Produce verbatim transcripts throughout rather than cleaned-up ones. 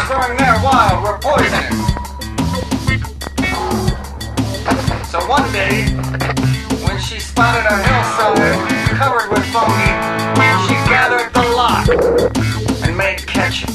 growing there wild were poisonous. So one day, when she spotted a hillside covered with fungi, she gathered the lot and made ketchup.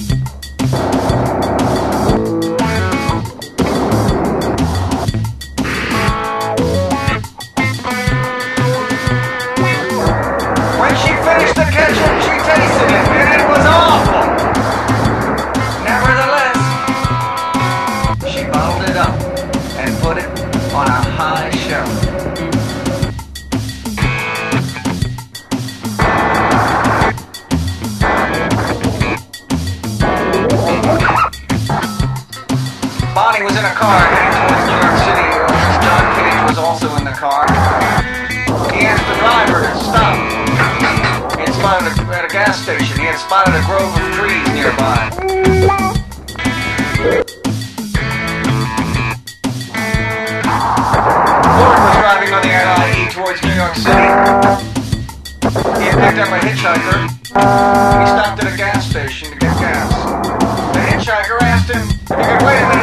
When she finished the ketchup, she tasted it, and it was awful. Nevertheless, she bottled it up and put it on a high shelf. Bonnie was in a car heading towards New York City. John Cage was also in the car. He asked the driver to stop. He had spotted a, at a gas station. He had spotted a grove of trees nearby. Ford was driving on the L I E towards New York City. He had picked up a hitchhiker. He stopped at a gas station to get gas. The hitchhiker asked him if he could wait a minute